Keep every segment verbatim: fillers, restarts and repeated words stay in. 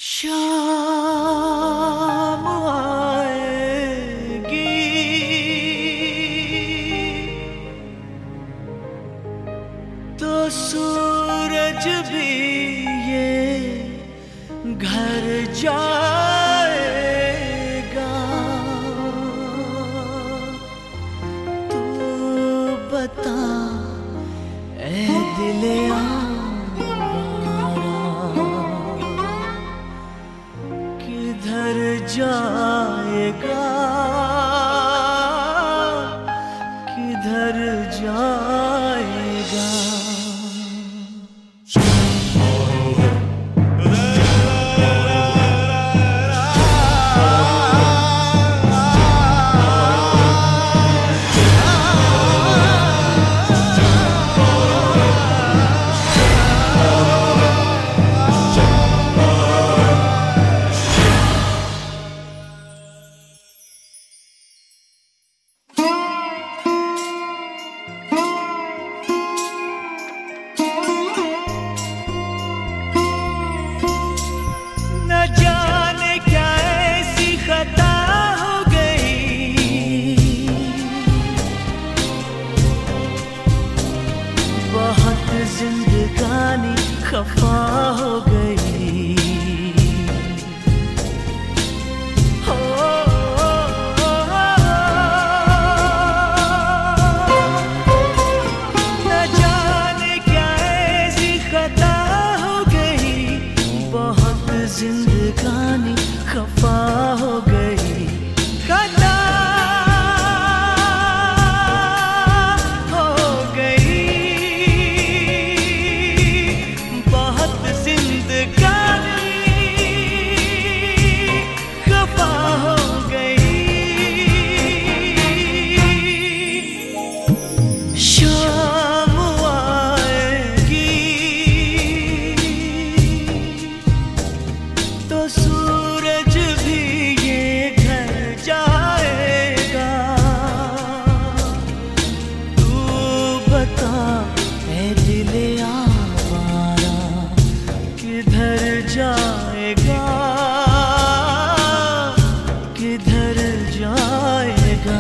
शाम आएगी तो सूरज भी ये घर जाएगा। तू बता ऐ दिले किधर जाएगा, किधर जाएगा। जिंदगानी खफा हो गई हो, न जाने क्या ऐसी खता हो गई, बहुत जिंदगानी खफा हो गई। खता तो सूरज भी ये घर जाएगा। तू बता ऐ दिले आवारा किधर जाएगा, किधर जाएगा।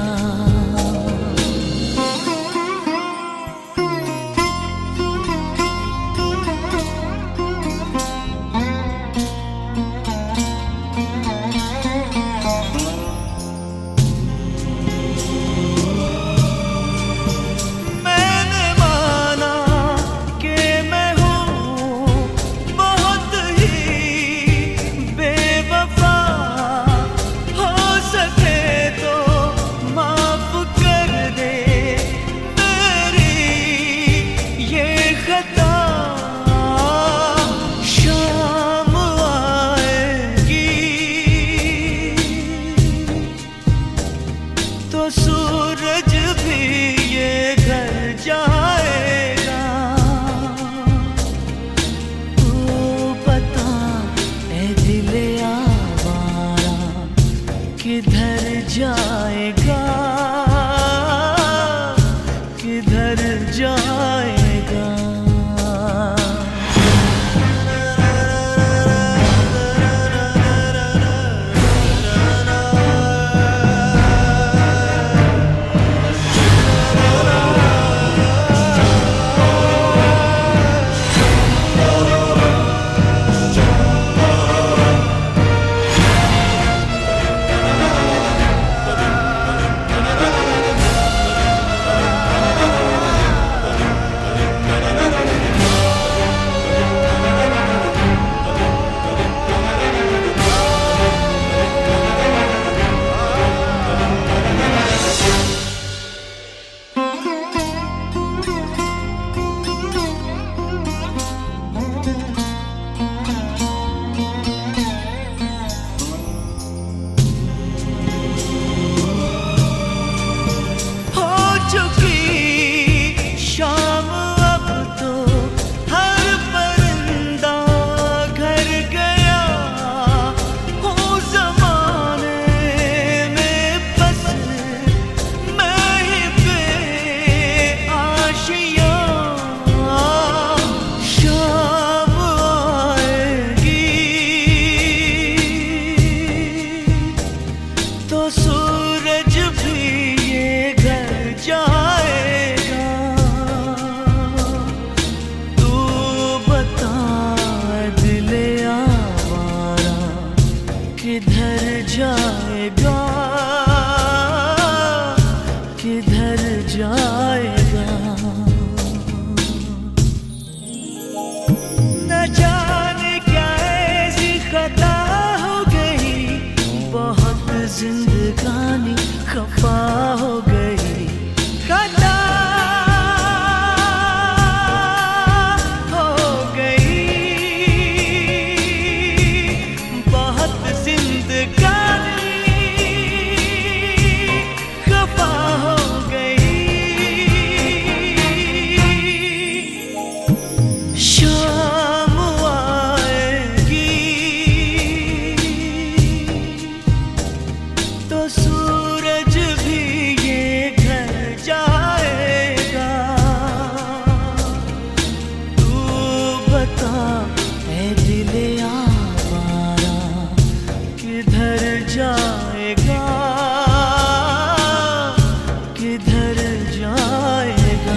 तो सूरज भी ये घर जाएगा। तू बता ऐ दिले आवारा किधर जाएगा, किधर जाएगा। जिंदगानी खफा हो गई, खता हो गई, बहुत जिंदगानी खफा हो गई। शाम आएगी तो सूरज भी ये घर जाएगा। तू बता ऐ दिले आवारा किधर जाएगा, किधर जाएगा।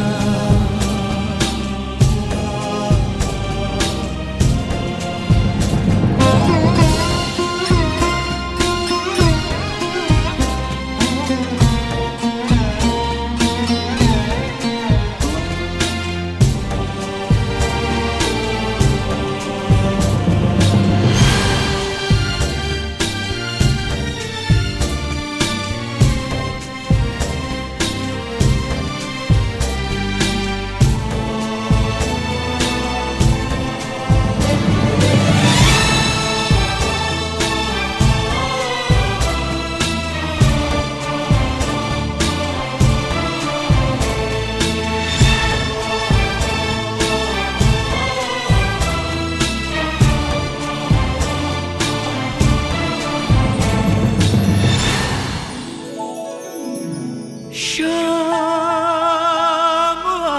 शाम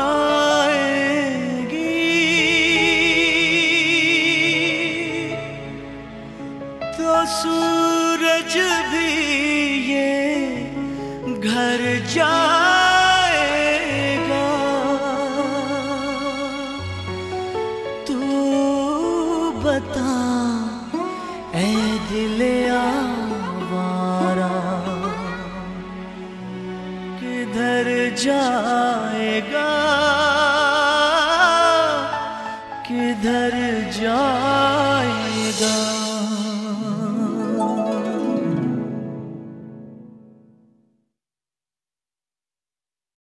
आएगी तो सूरज भी ये घर जाएगा। तू बता ऐ दिले आवारा किधर जाएगा, किधर जाएगा।